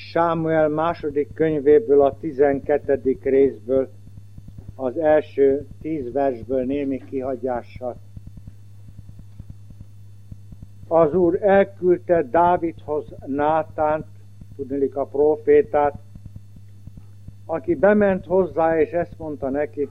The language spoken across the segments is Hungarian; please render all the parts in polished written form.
Sámuel második könyvéből, a 12. részből, az első 10 versből némi kihagyással. Az Úr elküldte Dávidhoz Nátánt, tudniillik a prófétát, aki bement hozzá, és ezt mondta neki: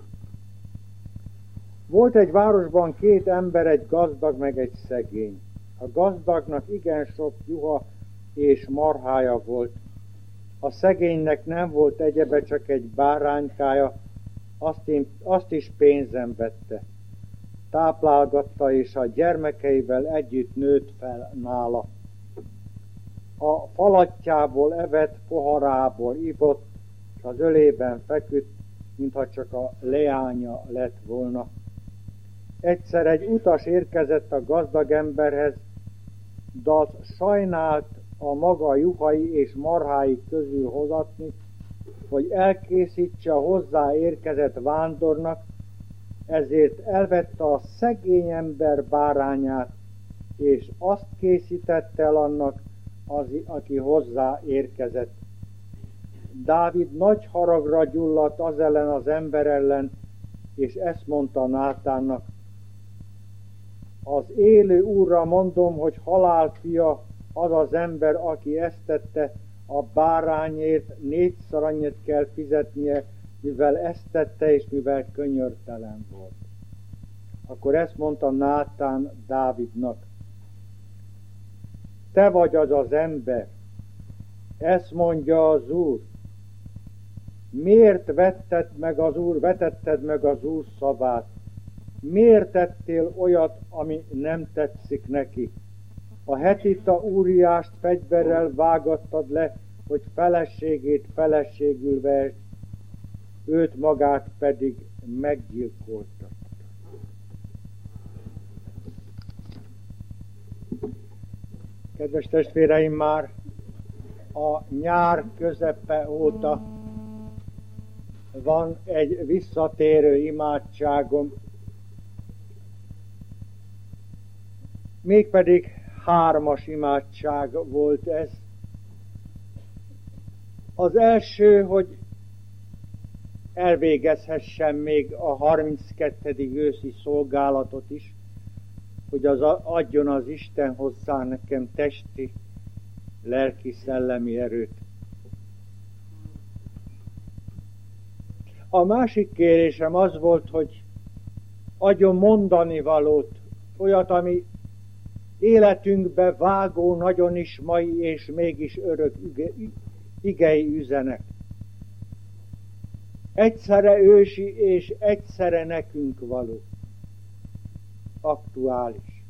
volt egy városban 2 ember, egy gazdag meg egy szegény. A gazdagnak igen sok juha és marhája volt. A szegénynek nem volt egyebe, csak egy báránykája, azt is pénzen vette. Táplálgatta, és a gyermekeivel együtt nőtt fel nála. A falatjából evett, poharából ivott, és az ölében feküdt, mintha csak a leánya lett volna. Egyszer egy utas érkezett a gazdag emberhez, de az sajnált a maga juhai és marhái közül hozatni, hogy elkészítse a hozzá érkezett vándornak, ezért elvette a szegény ember bárányát, és azt készítette el annak, aki hozzá érkezett. Dávid nagy haragra gyulladt az ellen, az ember ellen, és ezt mondta Nátánnak: az élő Úrra mondom, hogy halál fia az az ember, aki ezt tette, a bárányért 4-szor annyit kell fizetnie, mivel ezt tette, és mivel könyörtelen volt. Akkor ezt mondta Nátán Dávidnak: te vagy az az ember, ezt mondja az Úr. Miért vetetted meg az Úr szavát? Miért tettél olyat, ami nem tetszik neki? A hetita Úriást fegyverrel vágattad le, hogy feleségét feleségül vehess, őt magát pedig meggyilkoltad. Kedves testvéreim, már a nyár közepe óta van egy visszatérő imádságom, mégpedig 3-as imádság volt ez. Az első, hogy elvégezhessem még a 32. őszi szolgálatot is, hogy adjon az Isten hozzá nekem testi, lelki, szellemi erőt. A másik kérésem az volt, hogy adjon mondani valót, olyat, ami életünkbe vágó, nagyon is mai és mégis örök igei üzenet. Egyszerre ősi és egyszerre nekünk való. Aktuális.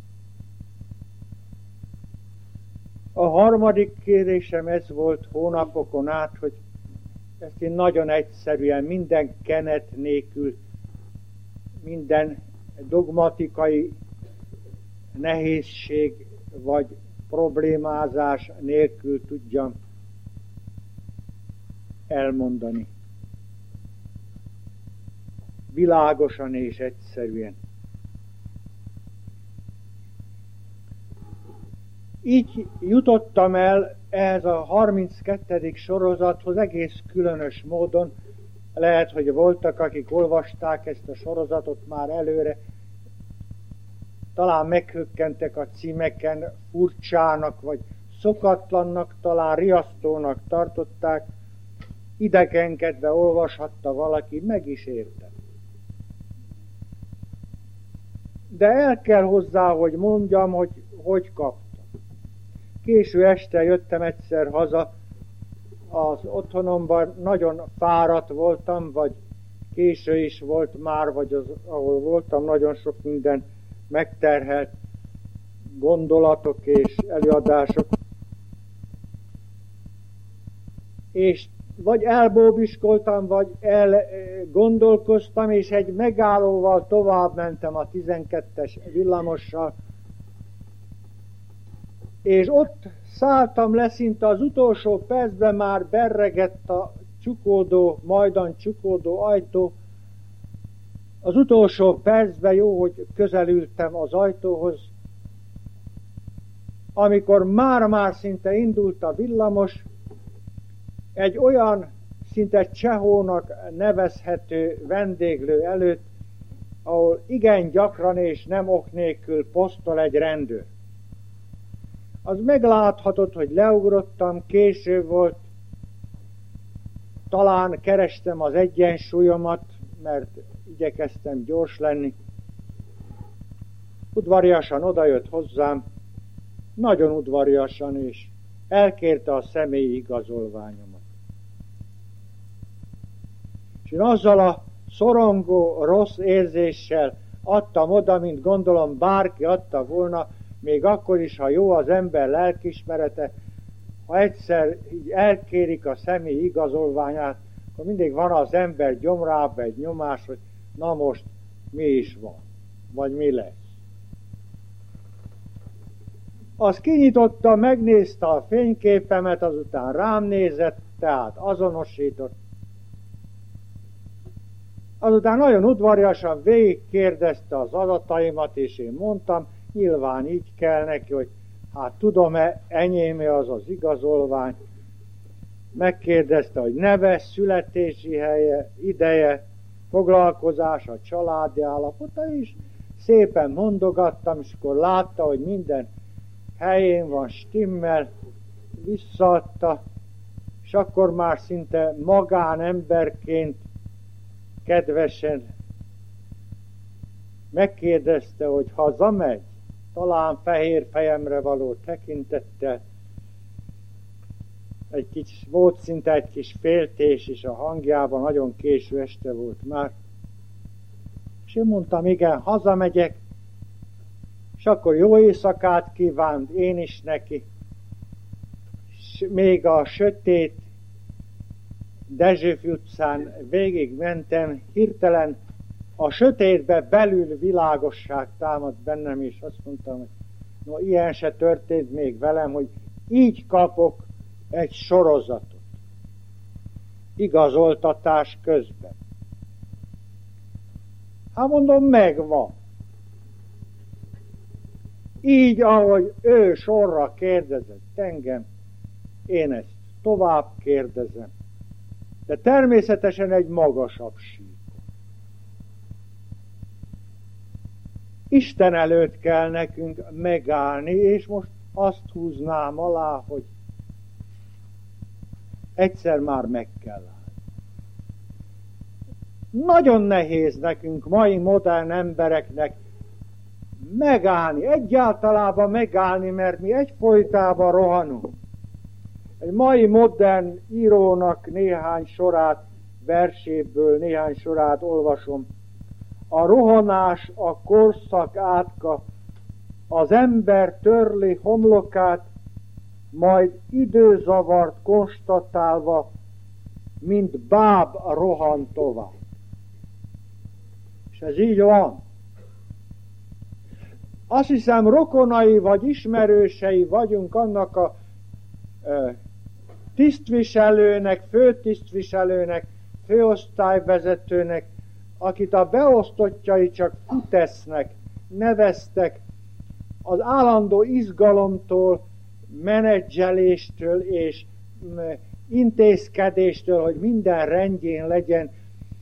A harmadik kérésem ez volt hónapokon át, hogy ezt én nagyon egyszerűen, minden kenet nélkül, minden dogmatikai nehézség vagy problémázás nélkül tudjam elmondani. Világosan és egyszerűen. Így jutottam el ehhez a 32. sorozathoz egész különös módon. Lehet, hogy voltak, akik olvasták ezt a sorozatot már előre, talán meghökkentek a címeken, furcsának vagy szokatlannak, talán riasztónak tartották, idegenkedve olvashatta valaki, meg is érte. De el kell hozzá, hogy mondjam, hogy kaptam. Késő este jöttem egyszer haza az otthonomban, nagyon fáradt voltam, vagy késő is volt már, vagy ahol voltam, nagyon sok minden megterhelt gondolatok és előadások. És vagy elbóbiskoltam, vagy elgondolkoztam, és egy megállóval tovább mentem a 12-es villamossal, és ott szálltam le, szinte az utolsó percben már berregett a majdan csukódó ajtó. Az utolsó percben jó, hogy közelültem az ajtóhoz, amikor már szinte indult a villamos, egy olyan szinte Csehónak nevezhető vendéglő előtt, ahol igen gyakran és nem ok nélkül posztol egy rendőr. Az megláthatott, hogy leugrottam, késő volt, talán kerestem az egyensúlyomat, mert igyekeztem gyors lenni. Udvariasan odajött hozzám, nagyon udvariasan, és elkérte a személyi igazolványomat. És én azzal a szorongó, rossz érzéssel adtam oda, mint gondolom bárki adta volna, még akkor is, ha jó az ember lelkismerete, ha egyszer így elkérik a személyi igazolványát, akkor mindig van az ember gyomrában egy nyomás, hogy na most mi is van, vagy mi lesz. Az kinyitotta, megnézte a fényképemet, azután rám nézett, tehát azonosított. Azután nagyon udvariasan végigkérdezte az adataimat, és én mondtam, nyilván így kell neki, hogy hát tudom-e, enyém-e az az igazolvány. Megkérdezte, hogy neve, születési helye, ideje, foglalkozása, családi állapota is. Szépen mondogattam, és akkor látta, hogy minden helyén van, stimmel, visszaadta, és akkor már szinte magánemberként kedvesen megkérdezte, hogy hazamegy, talán fehér fejemre való tekintettel. Volt szinte egy kis féltés is a hangjában, nagyon késő este volt már. És én mondtam, igen, hazamegyek, és akkor jó éjszakát kívánt én is neki. És még a sötét Dezsőfi utcán végig mentem, hirtelen a sötétbe belül világosság támadt bennem, és azt mondtam, hogy no, ilyen se történt még velem, hogy így kapok egy sorozatot. Igazoltatás közben. Hát mondom, megvan. Így, ahogy ő sorra kérdezett engem, én ezt tovább kérdezem. De természetesen egy magasabb síkon. Isten előtt kell nekünk megállni, és most azt húznám alá, hogy egyszer már meg kell állni. Nagyon nehéz nekünk, mai modern embereknek megállni, egyáltalában megállni, mert mi egyfolytában rohanunk. Egy mai modern írónak néhány sorát, verséből néhány sorát olvasom. A rohanás, a korszak átka, az ember törli homlokát, majd időzavart konstatálva, mint báb rohan tovább. És ez így van. Azt hiszem, rokonai vagy ismerősei vagyunk annak a tisztviselőnek, főtisztviselőnek, főosztályvezetőnek, akit a beosztottjai csak futesznek, neveztek, az állandó izgalomtól, menedzseléstől és intézkedéstől, hogy minden rendjén legyen,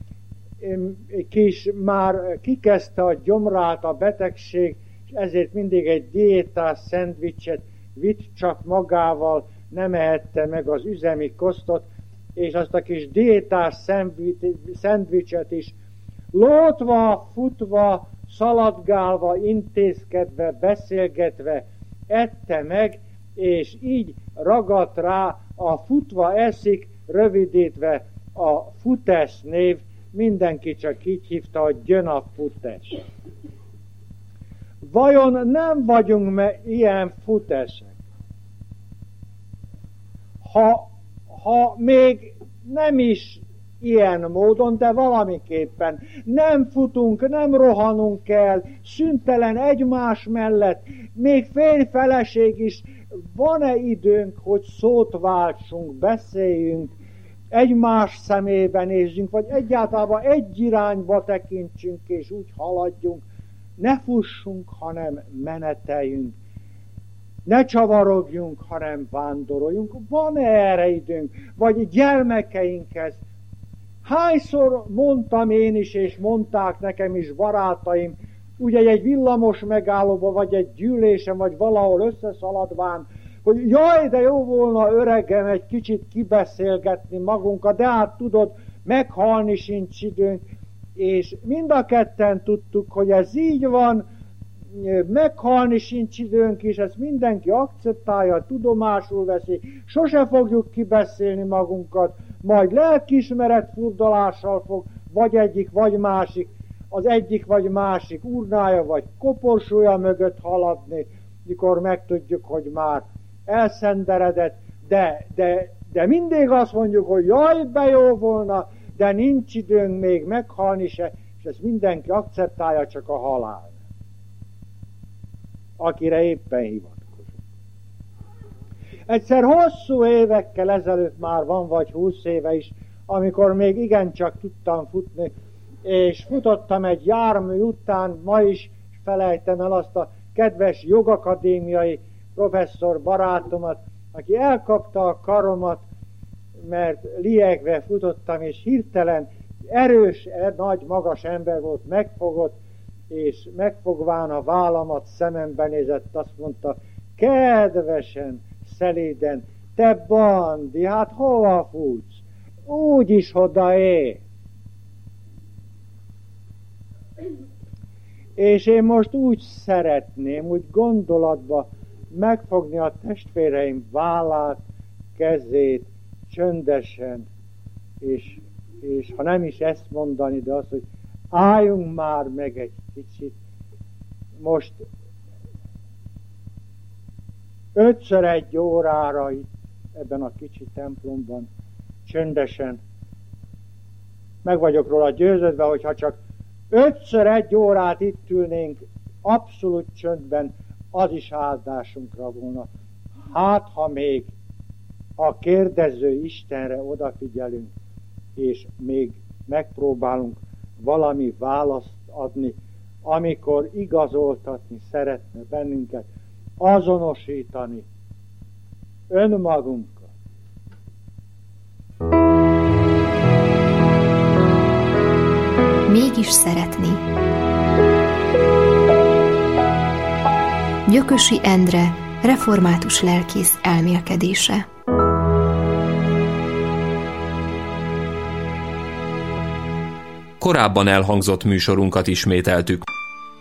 már kikezdte a gyomrát a betegség, és ezért mindig egy diétás szendvicset vitt csak magával, nem ehette meg az üzemi kosztot, és azt a kis diétás szendvicset is lótva, futva, szaladgálva, intézkedve, beszélgetve ette meg, és így ragadt rá a futva eszik, rövidítve a Futes név, mindenki csak így hívta, hogy jön a Futes. Vajon nem vagyunk ilyen futesek? Ha még nem is ilyen módon, de valamiképpen nem futunk, nem rohanunk el, szüntelen egymás mellett, még férj-feleség is, van-e időnk, hogy szót váltsunk, beszéljünk, egymás szemébe nézzünk, vagy egyáltalán egy irányba tekintsünk, és úgy haladjunk, ne fussunk, hanem meneteljünk. ne csavarogjunk, hanem vándoroljunk. Van erre időnk? Vagy gyermekeinkhez? Hányszor mondtam én is, és mondták nekem is barátaim, ugye egy villamos megállóba, vagy egy gyűlésen, vagy valahol összeszaladván, hogy jaj, de jó volna öregem egy kicsit kibeszélgetni magunkat, de hát tudod, meghalni sincs időnk, és mind a ketten tudtuk, hogy ez így van, meghalni sincs időnk, és ezt mindenki akceptálja, tudomásul veszi, sose fogjuk kibeszélni magunkat, majd lelkiismeret furdalással fog vagy egyik, vagy másik, az egyik vagy másik urnája, vagy koporsója mögött haladni, mikor megtudjuk, hogy már elszenderedett, de mindig azt mondjuk, hogy jaj, be jó volna, de nincs időnk még meghalni se, és ezt mindenki akceptálja, csak a halál, akire éppen hivatkozunk. Egyszer hosszú évekkel ezelőtt, már van vagy 20 éve is, amikor még igencsak tudtam futni, és futottam egy jármű után, ma is felejtem el azt a kedves jogakadémiai professzor barátomat, aki elkapta a karomat, mert liegve futottam, és hirtelen erős, nagy, magas ember volt, megfogott, és megfogván a vállamat szemembe nézett, azt mondta, kedvesen, szelíden, te Bandi, hát hova futsz? Úgyis odaér. És én most úgy szeretném, úgy gondolatba megfogni a testvéreim vállát, kezét, csöndesen, és ha nem is ezt mondani, de azt, hogy álljunk már meg egy kicsit. Most 5-1 órára itt, ebben a kicsi templomban, csöndesen, meg vagyok róla győződve, hogyha csak 5-1 órát itt ülnénk abszolút csöndben, az is áldásunkra volna. Hát, ha még a kérdező Istenre odafigyelünk, és még megpróbálunk valami választ adni, amikor igazoltatni szeretne bennünket, azonosítani önmagunkat. Mégis szeretni. Gyökösi Endre, református lelkész elmélkedése. Korábban elhangzott műsorunkat ismételtük.